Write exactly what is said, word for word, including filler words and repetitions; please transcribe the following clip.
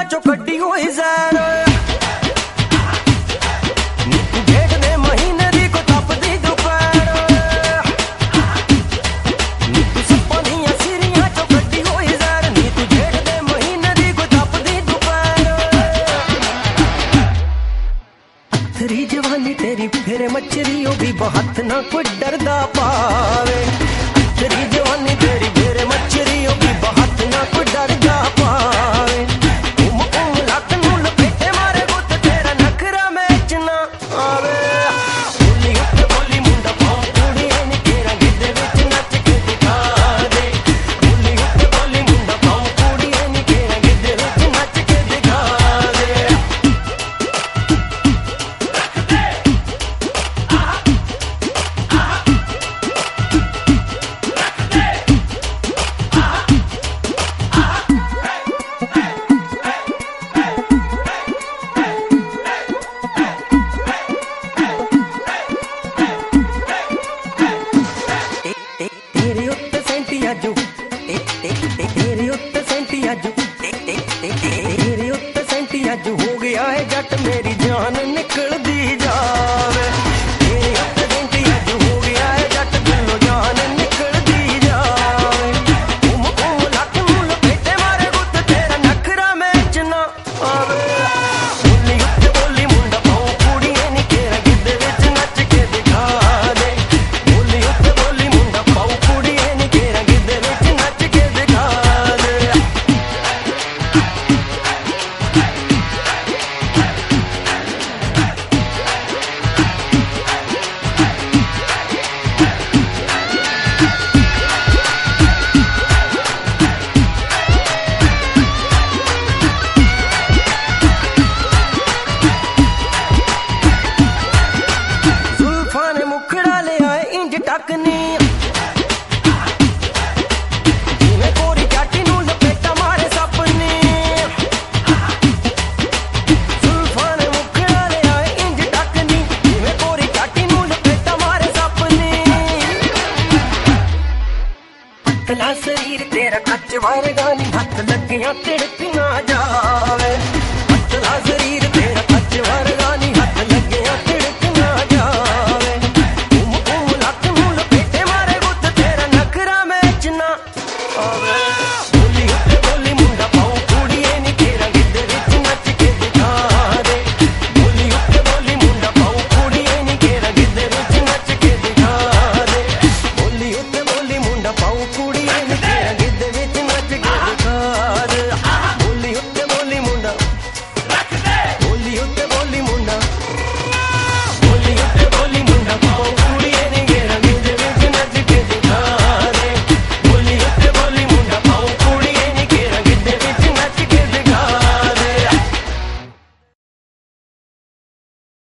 चो कड्डी हुई जैर नी तू जेठ दे महीने दी को तपदी दोपहर नी तू सप्पां दियां सिरियां चो कड्डी हुई जैर नी तू जेठ दे महीने दी को तपदी दोपहर तेरी जवानी तेरी फिर मच्छरी ओ भी बहुत ना कोई डरदा पावे तेरी जवानी तेरी फिर मच्छरी ओ भी बहुत ना कोई डरदा पावे उम उम लक नू लपेटे मारे गुत तेरा नखरा मैच ना आवे बोली उत्ते बोली मुंडा पाऊं कुड़ी नी केरा गिद्दे विच नच के दिखा दे बोली उत्ते बोली मुंडा पाऊं कुड़ी नी केरा गिद्दे विच नच के दिखा दे तेरे उत्ते सेंटी अजू तेरे उत्ते सेंटी अजू तेरे उत्ते सेंटी अजू हो गया है जट मेरी जान निकल दी जावे तेरे उत्ते सेंटी अजू हो गया है जट दिलों जान निकल दी जावे उम उम लक नू लपेटे मारे गुत तेरा नखरा मैच ना आवे बोली उत्ते बोली मुंडा पाऊं कुड़ी नी केरा गिद्दे विच नच के दिखा दे बोली उत्ते बोली मुंडा पाऊं कुड़ी नी केरा गिद्दे विच नच के दिखा दे जुल्फां ने मुखड़ा ले आए इंज टकनी जिवें कोरी चाटी नू लपेटा मारे सपनी जुल्फां ने मुखड़ा ले आए इंज टकनी जिवें कोरी चाटी नू लपेटा मारे सपनी पतला शरीर तेरा कच्च वर्गा नी हथ लगियां तिड़क ना जावे पतला शरीर